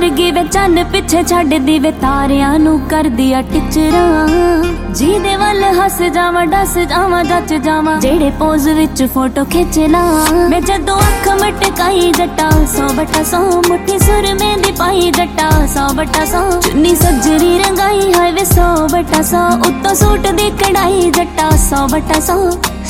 वर्गी वे चन्न पिछे छड्ड दी वे तारियां नू कर दिया टिचरा जीदे वल हस जावा डस जावा जच जावा जेड़े पोज विच फोटो खिचना मैं जदों अख मटकाई जट्टा 100/100 मुट्ठी सुर में दी पाई जट्टा 100/100 चुन्नी सजरी रंगाई हाय वे 100/100 उत्तों सूट दी कढ़ाई जट्टा 100/100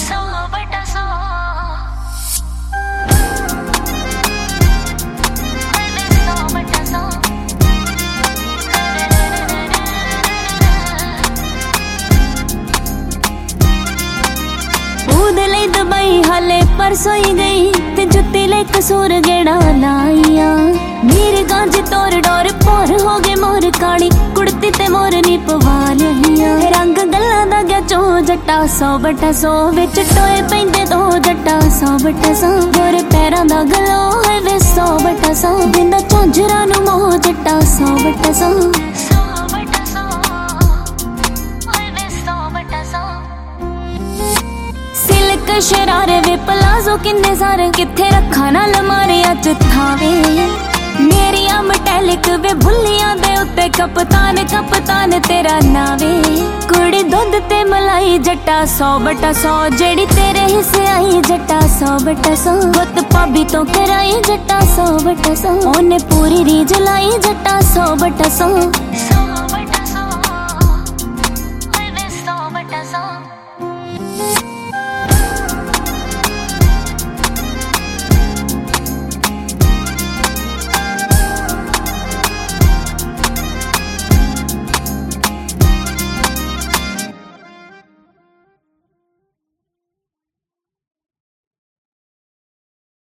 दबाई हाले परसों ही गई ते जुत्ती ले कसूर गेड़ा लाइया मेरे गांज तोर डोर पोर हो गए मोर काली कुड़ती ते मोर नी पवा लिया रंग गल्ला दा गया चो जट्टा 100/100 विच टोए पैंदे दो जट्टा 100/100 गोरे पैरां दा गलो है वे 100/100 दिंदा झांजरा नू मोह जट्टा 100/100 शरारे वे पलाजो किन्ने सारे किथे रखा ना लमारे अच थावे मेरी मटैलिक वे बुल्लियां दे उत्ते कपतान तेरा नावे कुड़ी दुध ते मलाई जट्टा 100/100 जेड़ी तेरे हिस्से आई जट्टा 100/100 पुत भाभी तो कराई जट्टा 100/100 ओने पूरी रीझ लाई जट्टा